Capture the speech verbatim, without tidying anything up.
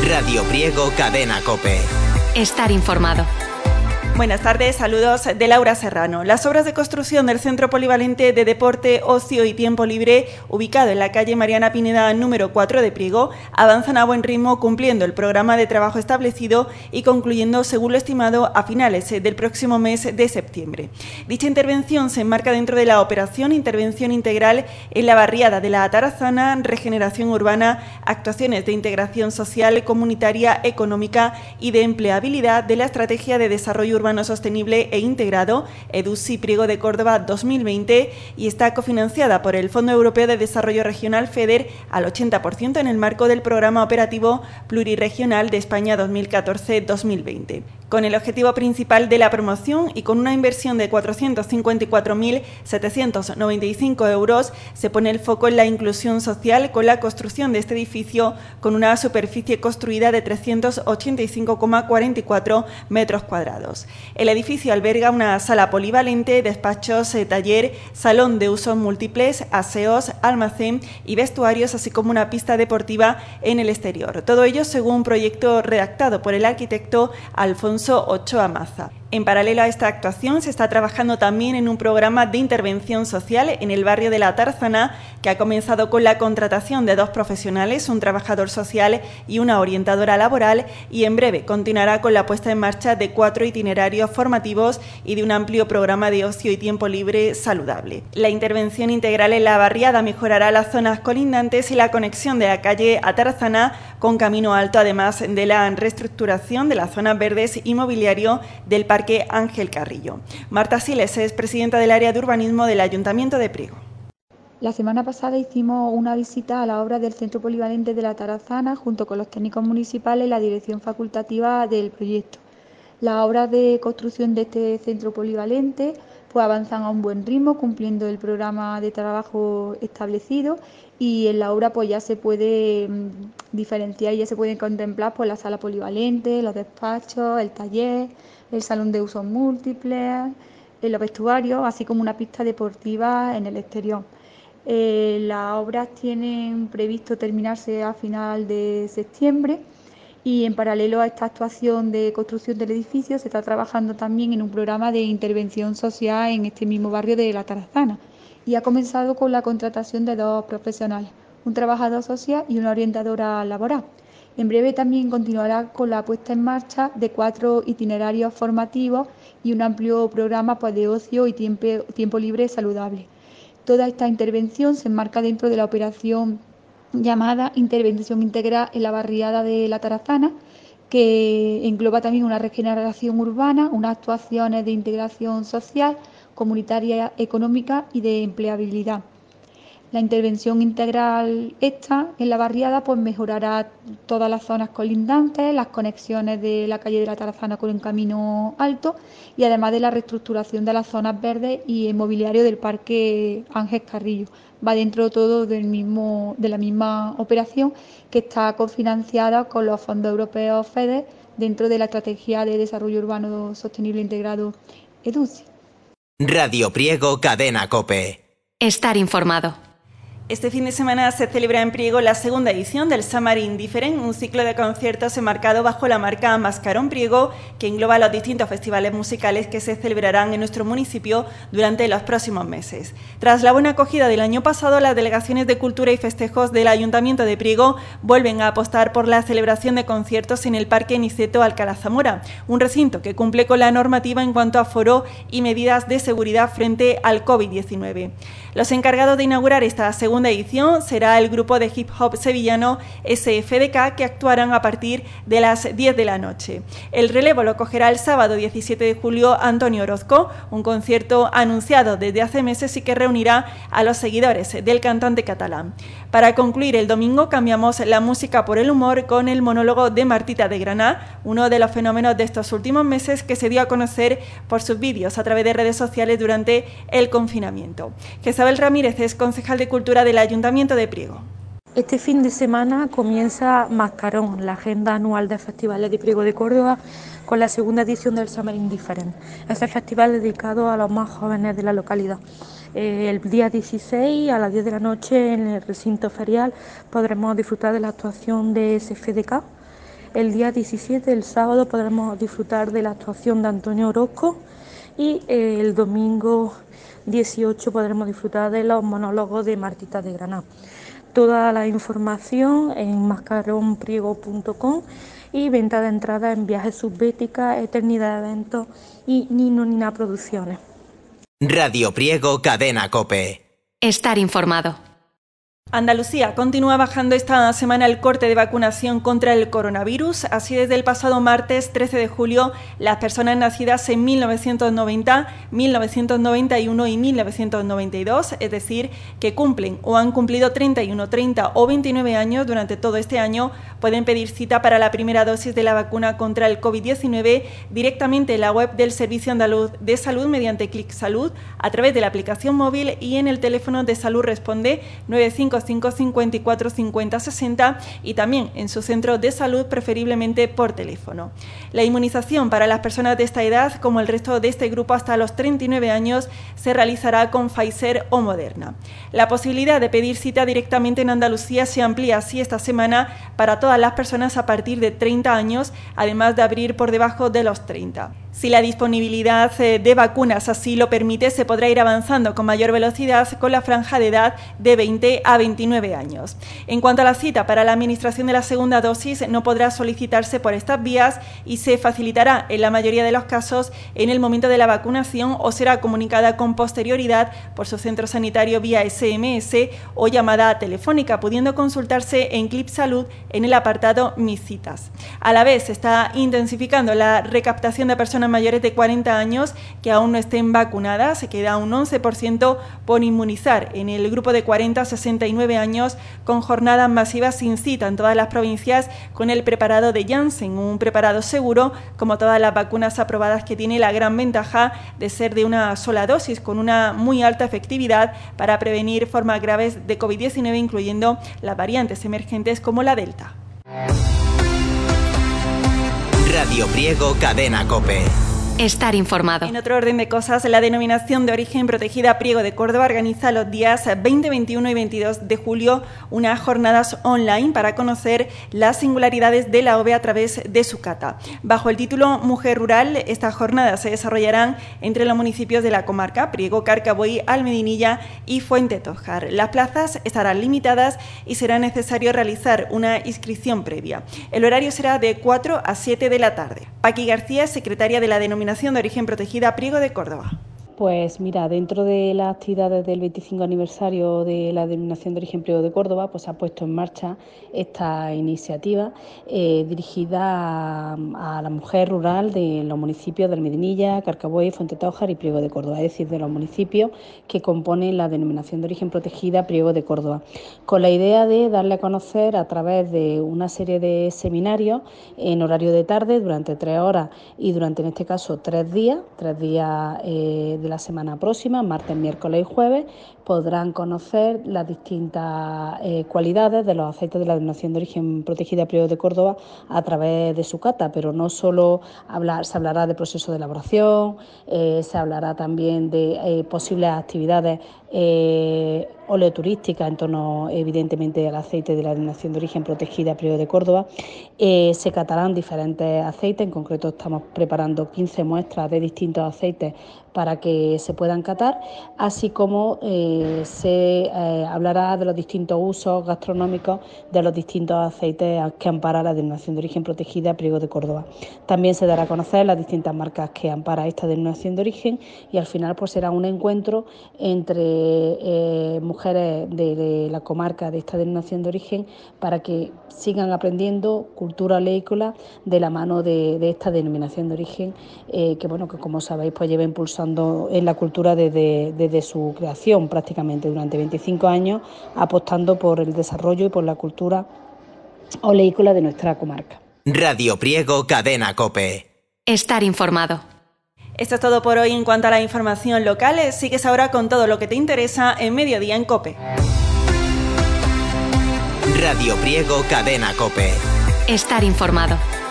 Radio Priego, Cadena COPE. Estar informado. Buenas tardes, saludos de Laura Serrano. Las obras de construcción del Centro Polivalente de Deporte, Ocio y Tiempo Libre, ubicado en la calle Mariana Pineda número cuatro de Priego, avanzan a buen ritmo cumpliendo el programa de trabajo establecido y concluyendo, según lo estimado, a finales del próximo mes de septiembre. Dicha intervención se enmarca dentro de la operación Intervención Integral en la barriada de la Atarazana, regeneración urbana, actuaciones de integración social, comunitaria, económica y de empleabilidad de la Estrategia de Desarrollo Urbano Urbano Sostenible e Integrado, EDUSI Priego de Córdoba dos mil veinte, y está cofinanciada por el Fondo Europeo de Desarrollo Regional FEDER al ochenta por ciento en el marco del Programa Operativo Plurirregional de España dos mil catorce dos mil veinte. Con el objetivo principal de la promoción y con una inversión de cuatrocientos cincuenta y cuatro mil setecientos noventa y cinco euros, se pone el foco en la inclusión social con la construcción de este edificio con una superficie construida de trescientos ochenta y cinco coma cuarenta y cuatro metros cuadrados. El edificio alberga una sala polivalente, despachos, eh, taller, salón de usos múltiples, aseos, almacén y vestuarios, así como una pista deportiva en el exterior. Todo ello según un proyecto redactado por el arquitecto Alfonso Ochoa Maza. En paralelo a esta actuación, se está trabajando también en un programa de intervención social en el barrio de la Atarazana, que ha comenzado con la contratación de dos profesionales, un trabajador social y una orientadora laboral, y en breve continuará con la puesta en marcha de cuatro itinerarios formativos y de un amplio programa de ocio y tiempo libre saludable. La intervención integral en la barriada mejorará las zonas colindantes y la conexión de la calle Atarazana con Camino Alto, además de la reestructuración de las zonas verdes y mobiliario del Parque Ángel Carrillo. Marta Siles es presidenta del área de urbanismo del Ayuntamiento de Priego. La semana pasada hicimos una visita a la obra del Centro Polivalente de la Atarazana junto con los técnicos municipales y la dirección facultativa del proyecto. Las obras de construcción de este centro polivalente pues avanzan a un buen ritmo, cumpliendo el programa de trabajo establecido, y en la obra pues ya se puede mmm, diferenciar y ya se pueden contemplar pues la sala polivalente, los despachos, el taller, el salón de usos múltiples, los vestuarios, así como una pista deportiva en el exterior. Eh, las obras tienen previsto terminarse a final de septiembre, y en paralelo a esta actuación de construcción del edificio se está trabajando también en un programa de intervención social en este mismo barrio de la Atarazana, y ha comenzado con la contratación de dos profesionales, un trabajador social y una orientadora laboral. En breve también continuará con la puesta en marcha de cuatro itinerarios formativos y un amplio programa pues, de ocio y tiempo, tiempo libre saludable. Toda esta intervención se enmarca dentro de la operación llamada Intervención Integral en la barriada de la Atarazana, que engloba también una regeneración urbana, unas actuaciones de integración social, comunitaria, económica y de empleabilidad. La intervención integral esta en la barriada pues mejorará todas las zonas colindantes, las conexiones de la calle de la Atarazana con el Camino Alto, y además de la reestructuración de las zonas verdes y el mobiliario del Parque Ángel Carrillo. Va dentro todo del mismo, de la misma operación, que está cofinanciada con los fondos europeos FEDER dentro de la Estrategia de Desarrollo Urbano Sostenible Integrado EDUSI. Radio Priego, Cadena COPE. Estar informado. Este fin de semana se celebra en Priego la segunda edición del Summer Indifferent, un ciclo de conciertos enmarcado bajo la marca Mascarón Priego, que engloba los distintos festivales musicales que se celebrarán en nuestro municipio durante los próximos meses. Tras la buena acogida del año pasado, las delegaciones de Cultura y Festejos del Ayuntamiento de Priego vuelven a apostar por la celebración de conciertos en el Parque Niceto Alcalá Zamora, un recinto que cumple con la normativa en cuanto a aforo y medidas de seguridad frente al COVID diecinueve. Los encargados de inaugurar esta segunda edición será el grupo de hip hop sevillano S F D K, que actuarán a partir de las diez de la noche. El relevo lo cogerá el sábado diecisiete de julio Antonio Orozco, un concierto anunciado desde hace meses y que reunirá a los seguidores del cantante catalán. Para concluir el domingo cambiamos la música por el humor con el monólogo de Martita de Granada, uno de los fenómenos de estos últimos meses que se dio a conocer por sus vídeos a través de redes sociales durante el confinamiento. Jezabel Ramírez es concejal de Cultura del Ayuntamiento de Priego. Este fin de semana comienza Mascarón, la agenda anual de festivales de Priego de Córdoba, con la segunda edición del Summer Indifferent. Este festival dedicado a los más jóvenes de la localidad. Eh, el día dieciséis a las diez de la noche en el recinto ferial podremos disfrutar de la actuación de S F D K, El día diecisiete, el sábado, podremos disfrutar de la actuación de Antonio Orozco y eh, el domingo dieciocho podremos disfrutar de los monólogos de Martita de Granada. Toda la información en mascarón priego punto com y venta de entradas en Viajes Subbética, Eternidad Eventos y Nino Nina Producciones. Radio Priego, Cadena COPE. Estar informado. Andalucía continúa bajando esta semana el corte de vacunación contra el coronavirus. Así, desde el pasado martes trece de julio, las personas nacidas en mil novecientos noventa, mil novecientos noventa y uno y mil novecientos noventa y dos, es decir, que cumplen o han cumplido treinta y uno, treinta o veintinueve años durante todo este año, pueden pedir cita para la primera dosis de la vacuna contra el COVID diecinueve directamente en la web del Servicio Andaluz de Salud mediante Clic Salud, a través de la aplicación móvil y en el teléfono de Salud Responde nueve cinco cinco, cincuenta y cuatro, cincuenta, sesenta y también en su centro de salud, preferiblemente por teléfono. La inmunización para las personas de esta edad, como el resto de este grupo hasta los treinta y nueve años, se realizará con Pfizer o Moderna. La posibilidad de pedir cita directamente en Andalucía se amplía así esta semana para todas las personas a partir de treinta años, además de abrir por debajo de los treinta. Si la disponibilidad de vacunas así lo permite, se podrá ir avanzando con mayor velocidad con la franja de edad de veinte a veintinueve años. En cuanto a la cita para la administración de la segunda dosis, no podrá solicitarse por estas vías y se facilitará en la mayoría de los casos en el momento de la vacunación o será comunicada con posterioridad por su centro sanitario vía ese eme ese o llamada telefónica, pudiendo consultarse en Clip Salud en el apartado Mis citas. A la vez, se está intensificando la recaptación de personas mayores de cuarenta años que aún no estén vacunadas. Se queda un once por ciento por inmunizar en el grupo de cuarenta a sesenta y nueve años, con jornadas masivas sin cita en todas las provincias con el preparado de Janssen, un preparado seguro, como todas las vacunas aprobadas, que tiene la gran ventaja de ser de una sola dosis, con una muy alta efectividad para prevenir formas graves de COVID diecinueve, incluyendo las variantes emergentes como la Delta. Radio Priego, Cadena COPE. Estar informado. En otro orden de cosas, la Denominación de Origen Protegida Priego de Córdoba organiza los días veinte, veintiuno y veintidós de julio unas jornadas online para conocer las singularidades de la O V E a través de su cata. Bajo el título Mujer Rural, estas jornadas se desarrollarán entre los municipios de la comarca, Priego, Carcabuey, Almedinilla y Fuente Tojar. Las plazas estarán limitadas y será necesario realizar una inscripción previa. El horario será de cuatro a siete de la tarde. Paqui García, secretaria de la Denominación de Origen Protegida Priego de Córdoba. Pues mira, dentro de las actividades del veinticinco aniversario de la Denominación de Origen Priego de Córdoba, pues se ha puesto en marcha esta iniciativa eh, dirigida a, a la mujer rural de los municipios de Almedinilla, Carcabuey, Fuente Tojar y Priego de Córdoba, es decir, de los municipios que componen la Denominación de Origen Protegida Priego de Córdoba, con la idea de darle a conocer a través de una serie de seminarios en horario de tarde durante tres horas y durante, en este caso, tres días, tres días eh, de la semana próxima, martes, miércoles y jueves, podrán conocer las distintas eh, cualidades de los aceites de la Denominación de Origen Protegida Priego de Córdoba a través de su cata, pero no solo hablar, se hablará de proceso de elaboración, eh, se hablará también de eh, posibles actividades eh, oleoturísticas en torno, evidentemente, al aceite de la Denominación de Origen Protegida Priego de Córdoba. Eh, se catarán diferentes aceites, en concreto estamos preparando quince muestras de distintos aceites para que se puedan catar, así como eh, se eh, hablará de los distintos usos gastronómicos de los distintos aceites que ampara la Denominación de Origen Protegida Priego de Córdoba. También se dará a conocer las distintas marcas que ampara esta Denominación de Origen y al final pues será un encuentro entre eh, mujeres de, de la comarca de esta Denominación de Origen para que sigan aprendiendo cultura oleícola de la mano de, de esta Denominación de Origen eh, que, bueno, que como sabéis pues lleva impulsando en la cultura desde, desde su creación prácticamente durante veinticinco años, apostando por el desarrollo y por la cultura oleícola de nuestra comarca. Radio Priego, Cadena COPE. Estar informado. Esto es todo por hoy en cuanto a la información local. Sigues ahora con todo lo que te interesa en Mediodía en COPE. Radio Priego, Cadena COPE. Estar informado.